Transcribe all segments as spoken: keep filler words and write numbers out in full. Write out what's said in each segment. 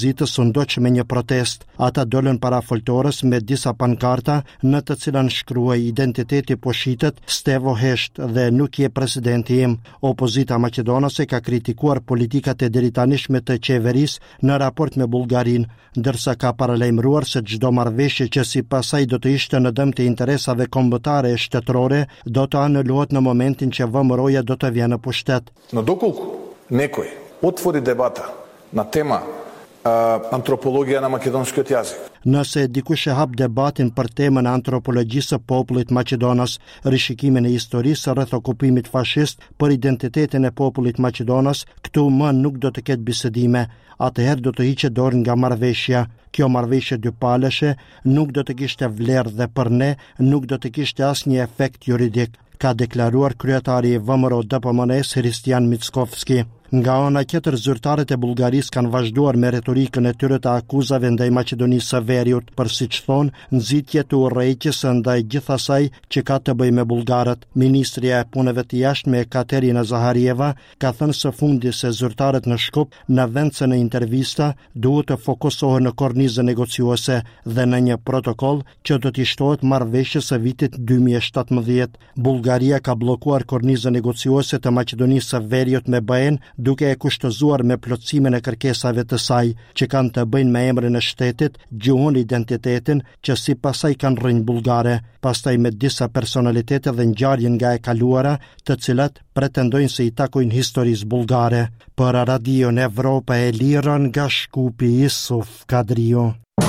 Zitës u ndoq me një protest. Ata dolën para foltorës me disa pankarta në të cilën shkruaj identiteti po shitet Stevo Hesht dhe nuk je presidenti im. Opozita maqedonase ka kritikuar politikat e deritanishme të qeverisë në raport me Bullgarinë, ndërsa ka paralajmëruar se çdo marrëveshje që sipas saj do të ishte në dëm të interesave kombëtare e shtetërore do të anulohet në momentin që V M R O-ja do të vijë në pushtet. Но доколку некој отвори дебата на тема antropologia në makedonskët jazik. Nëse dikush e hap debatin për temën e antropologjisë së popullit maqedonas, rishikimin e historisë rreth okupimit fashist për identitetin e popullit maqedonas, këtu më nuk do të ketë bisedime, atëherë do të hiqet dorë nga marrëveshja. Kjo marrëveshje dypaleshe nuk do të kishte vlerë dhe për ne nuk do të kishte asnjë efekt juridik, ka deklaruar kryetari i V M R O D P M N-s Hristijan Mickovski. Nga ana tjetër, zyrtarët e Bullgarisë kanë vazhduar me retorikën e tyre të akuzave ndaj Maqedonisë së Veriut për, siç thonë, nxitje të urrëheqjes ndaj gjithë asaj që ka të bëjë me bullgarët. Ministrja e Punëve të Jashtme Katerina Zaharieva ka thënë së fundi se zyrtarët në Shkup, në vend se në intervista, duhet të fokusohen në kornizën negociuese dhe në një protokoll që do të shtohet marrëveshjes së vitit dy mijë e shtatëmbëdhjetë. Bullgaria ka bllokuar kornizën negociuese të Maqedonisë së Veriut me B E-n, duke e kushtëzuar me plotësimin e kërkesave të saj, që kanë të bëjnë me emrin e shtetit, gjuhën, identitetin, që sipas saj kanë rrënjë bullgare, pastaj me disa personalitete dhe ngjarje nga e kaluara, të cilat pretendojnë se i takojnë historisë bullgare. Për Radion Evropa e Lirë nga Shkupi, Isuf Kadrio.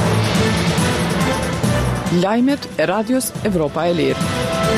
Lajmet e Radios Evropa e Lirë.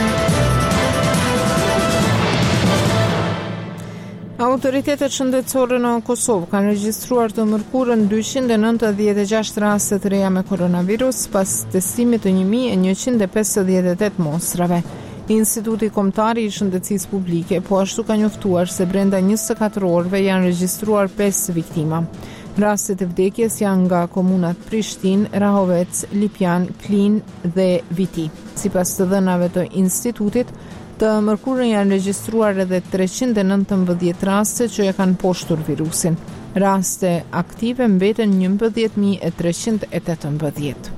Autoritetet shëndetësore në Kosovë kanë regjistruar të mërkurën dyqind e nëntëdhjetë e gjashtë raste të reja me koronavirus pas testimit të një mijë e njëqind e pesëdhjetë e tetë mostrave. Instituti Kombëtar i Shëndetësisë Publike po ashtu ka njoftuar se brenda njëzet e katër orëve janë regjistruar pesë viktima. Rastet e vdekjes janë nga komunat Prishtinë, Rahovec, Lipjan, Klin dhe Viti. Sipas të dhënave të institutit, të mërkurën janë regjistruar edhe treqind e nëntëmbëdhjetë raste që e kanë poshtur virusin. Raste aktive mbeten njëmbëdhjetë mijë e treqind e tetëmbëdhjetë.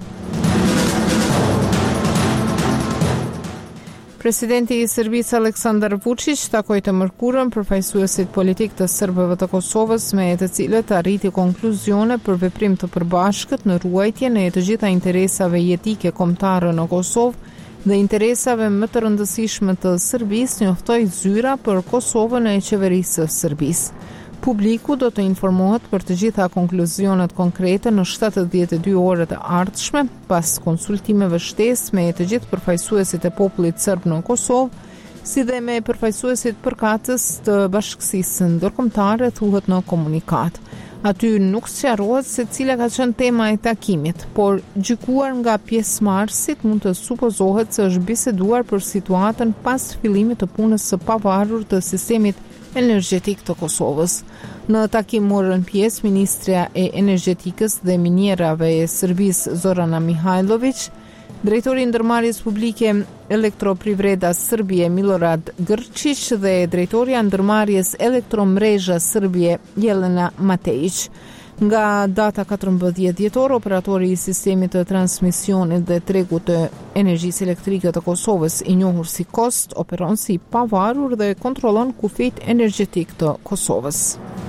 Presidenti i Serbisë Aleksandar Vučić takoi të mërkurën përfaqësuesit politik të serbëve të Kosovës, me të cilët arriti konkluzione për veprim të përbashkët në ruajtjen e të gjitha interesave jetike kombëtare në Kosovë dhe interesave më të rëndësishme të Serbisë, njoftoi zyra për Kosovën e qeverisë së Serbisë. Publiku do të informohet për të gjitha konkluzionet konkrete në shtatëdhjetë e dy orët e ardhshme, pas konsultimeve shtesë me të gjithë përfaqësuesit e popullit serb në Kosovë, si dhe me përfaqësuesit përkatës të bashkësisë ndërkombëtare, thuhet në komunikat. Aty nuk sqarohet se cila ka qenë tema e takimit, por gjykuar nga pjesëmarrësit mund të supozohet se është biseduar për situatën pas fillimit të punës së pavarur të sistemit energjetik të Kosovës. Në takim morën pjesë Ministrja e Energjetikës dhe Minierave e Serbisë Zorana Mihajlović, drejtori i ndërmarrjes publike Elektroprivreda Serbie Milorad Grčić dhe drejtoria e ndërmarrjes Elektromreža Serbie Jelena Matejić. Nga data katërmbëdhjetë dhjetor, operatori i sistemit të transmisionit dhe tregut të energjisë elektrike të Kosovës, i njohur si KOST, operon si pavarur dhe kontrollon kufit energjetik të Kosovës.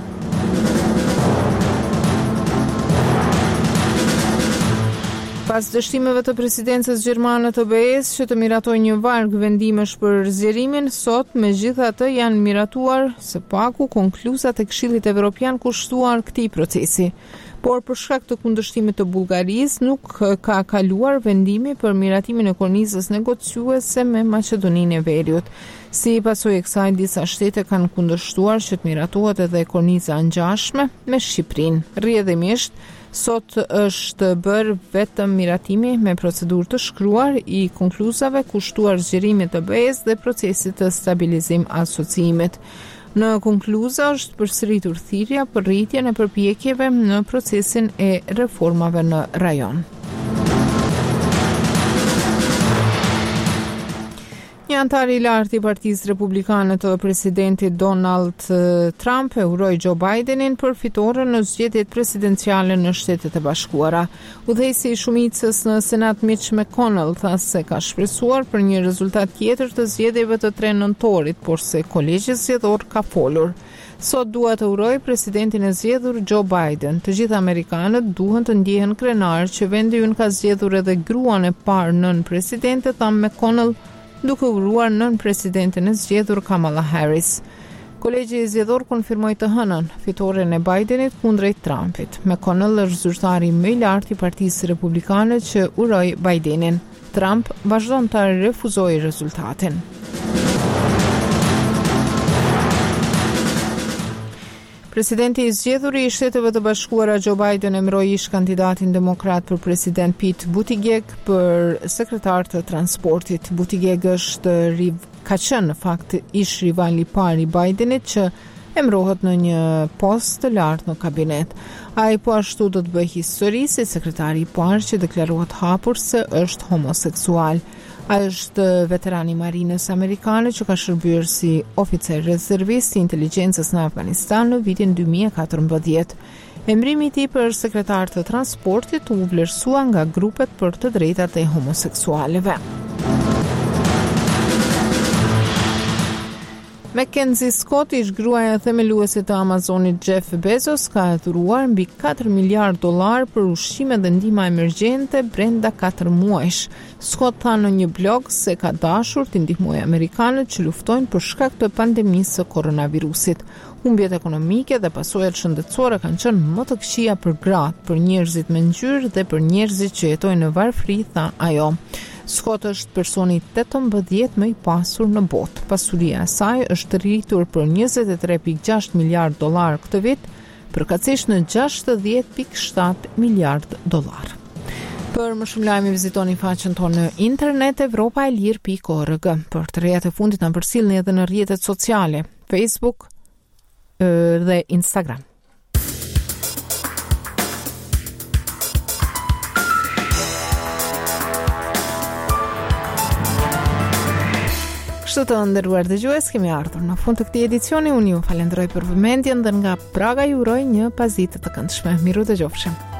Pas dështimeve të presidencës gjermane të B E-s që të miratojë një varg vendimesh për zgjerimin, sot megjithatë janë miratuar së paku konkluzat e Këshillit Evropian kushtuar këtij procesi. Por për shkak të kundërshtimit të Bullgarisë nuk ka kaluar vendimi për miratimin e kornizës negociuese me Maqedoninë e Veriut. Si pasojë e kësaj, disa shtete kanë kundërshtuar që të miratohet edhe korniza ngjashme me Shqipërinë. Rrjedhimisht, sot është bërë vetëm miratimi me procedurë të shkruar i konkluzave kushtuar zgjerimit të B E-s dhe procesit të stabilizim asociimit. Në konkluza është përsëritur thirrja për rritjen e përpjekjeve në procesin e reformave në rajon. Një Një antar i lartë i Partisë Republikane të presidentit Donald Trump e uroi Joe Bidenin për fitoren në zgjedhjet presidenciale në Shtetet e Bashkuara. Udhëheqësi i shumicës në Senat Mitch McConnell tha se ka shpresuar për një rezultat tjetër të zgjedhjeve të tre nëntorit, por se kolegji zgjedhor ka folur. Sot dua të uroj presidentin e zgjedhur Joe Biden. Të gjithë amerikanët duhen të ndjehen krenar që vendi ynë ka zgjedhur edhe gruan e parë nën presidente, tha McConnell, duke uruar nën presidentin e zgjedhur Kamala Harris. Kolegji i zgjedhor konfirmoi të hënën fitoren e Bidenit kundrejt Trumpit. McConnell është zyrtari më i lartë i Partisë Republikane që uroi Bidenin. Trump vazhdon të refuzojë rezultatin. Presidenti i zgjedhur i Shteteve të Bashkuara Joe Biden emëroi ish kandidatin demokrat për president Pete Buttigieg për sekretar të transportit. Buttigieg është riv, ka qenë në fakt ish rival i parë i Bidenit që emërohet në një post të lartë në kabinet. Ai po ashtu do të bëjë histori si sekretari i parë që deklarohet hapur se është homoseksual. Ai është veteran i marinës amerikane që ka shërbyer si oficer rezervist i inteligjencës në Afganistan në vitin dy mijë e katërmbëdhjetë. Emrimi i tij për sekretar të transportit u vlerësua nga grupet për të drejtat e homoseksualëve. Mackenzie Scott, ish gruaja themeluese të Amazonit Jeff Bezos, ka dhuruar mbi katër miliardë dollar për ushqime dhe ndihmë emergjente brenda katër muajsh. Scott tha në një blog se ka dashur të ndihmojë amerikanët që luftojnë për shkak të pandemisë së koronavirusit. Humbjet ekonomike dhe pasojat shëndetësore kanë qenë më të këqija për gratë, për njerëzit me ngjyrë dhe për njerëzit që jetojnë në varfëri, tha ajo. Scott është personi tetëmbëdhjetë më i pasur në botë. Pasuria e saj është rritur për njëzet e tre pikë gjashtë miliardë dollar këtë vit, përkatësisht në gjashtëdhjetë pikë shtatë miliardë dollar. Për më shumë lajme vizitoni faqen tonë në internet evropaelir pikë org. Për të rejat e fundit na përcjellni edhe në rrjetet sociale, Facebook dhe Instagram. Kështu të nderuar dëgjues, kemi ardhur në fund të këtij edicioni. Unë ju falenderoj për vëmendjen dhe nga Praga ju uroj një pazitë të këndshme. Miru dëgjofshim.